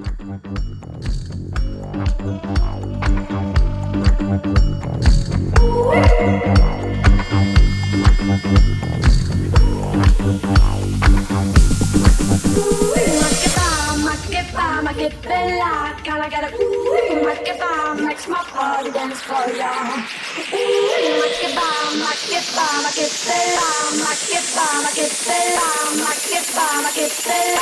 Ma che bella, gotta get a ooh, ma che bam, makes my body dance for ya. Ooh, ma che bam, ma che bam, ma che bella, ma che bam, ma che bella, ma che bam, ma che bella.